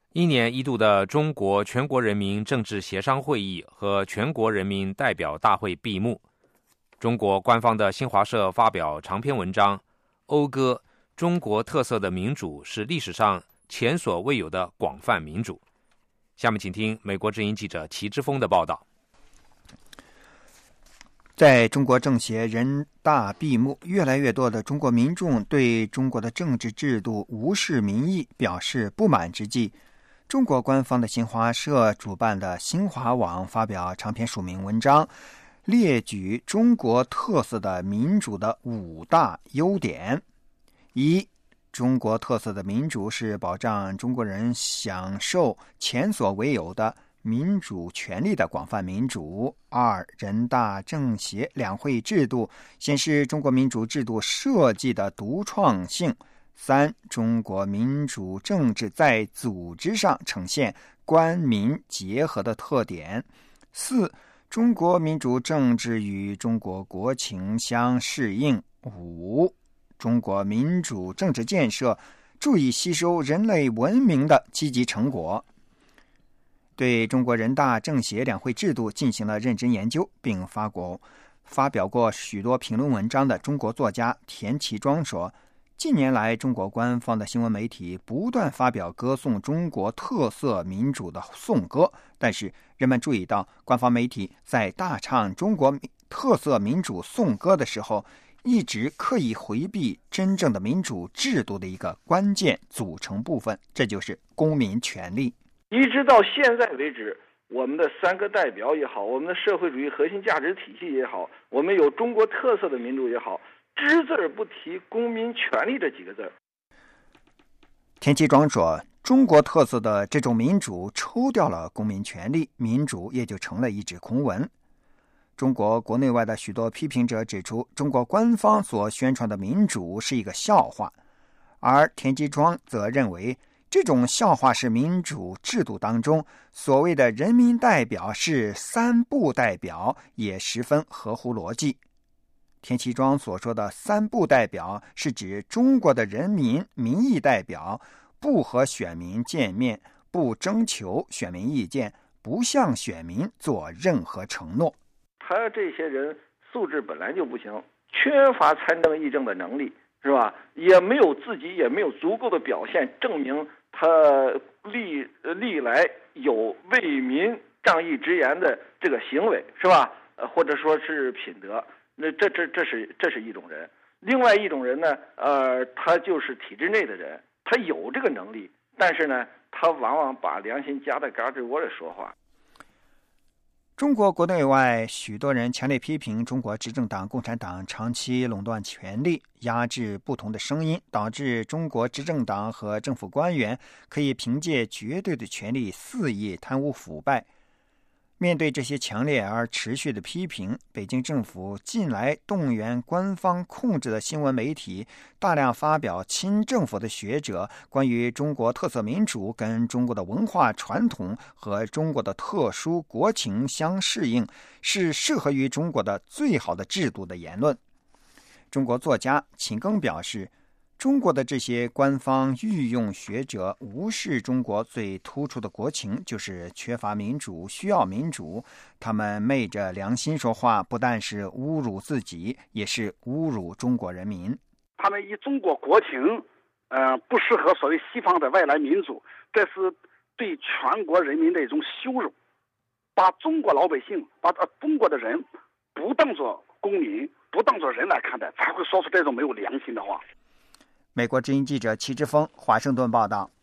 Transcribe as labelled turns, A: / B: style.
A: 一年一度的中国全国人民政治协商会议和全国人民代表大会闭幕。中国官方的新华社发表长篇文章，讴歌中国特色的民主是历史上前所未有的广泛民主。下面请听美国之音记者齐之锋的报道。
B: 在中国政协人大闭幕，越来越多的中国民众对中国的政治制度无视民意表示不满之际，中国官方的新华社主办的新华网发表长篇署名文章，列举中国特色的民主的5大优点。一、中国特色的民主是保障中国人享受前所未有的民主权利的广泛民主。2、人大政协两会制度显示中国民主制度设计的独创性。3、中国民主政治在组织上呈现官民结合的特点。4、中国民主政治与中国国情相适应。5、中国民主政治建设注意吸收人类文明的积极成果。对中国人大政协两会制度进行了认真研究，并发表过许多评论文章的中国作家田其庄说，近年来中国官方的新闻媒体不断发表歌颂中国特色民主的颂歌，但是人们注意到官方媒体在大唱中国特色民主颂歌的时候，一直刻意回避真正的民主制度的一个关键组成部分，这就是公民权利。
C: 一直到现在为止，我们的3个代表也好，我们的社会主义核心价值体系也好，我们有中国特色的民主也好，只字不提公民权利这几个字。
B: 田其庄说，中国特色的这种民主抽掉了公民权利，民主也就成了一纸空文。中国国内外的许多批评者指出，中国官方所宣传的民主是一个笑话，而田其庄则认为这种笑话是民主制度当中所谓的人民代表是3不代表，也十分合乎逻辑。田其庄所说的3不代表是指中国的人民民意代表不和选民见面，不征求选民意见，不向选民做任何承诺。
C: 他这些人素质本来就不行，缺乏参政议政的能力，是吧？也没有足够的表现证明他历来有为民仗义直言的这个行为，是吧？或者说是品德。那这是一种人。另外一种人呢，他就是体制内的人，他有这个能力，但是呢，他往往把良心夹在胳肢窝里说话。
B: 中国国内外许多人强烈批评中国执政党共产党长期垄断权力，压制不同的声音，导致中国执政党和政府官员可以凭借绝对的权力肆意贪污腐败。面对这些强烈而持续的批评，北京政府近来动员官方控制的新闻媒体大量发表亲政府的学者关于中国特色民主跟中国的文化传统和中国的特殊国情相适应，是适合于中国的最好的制度的言论。中国作家秦庚表示，中国的这些官方御用学者无视中国最突出的国情，就是缺乏民主，需要民主。他们昧着良心说话，不但是侮辱自己，也是侮辱中国人民。
D: 他们以中国国情，不适合所谓西方的外来民主，这是对全国人民的一种羞辱，把中国老百姓，把中国的人不当作公民，不当作人来看待，才会说出这种没有良心的话。
B: 美国之音记者齐之锋华盛顿报道。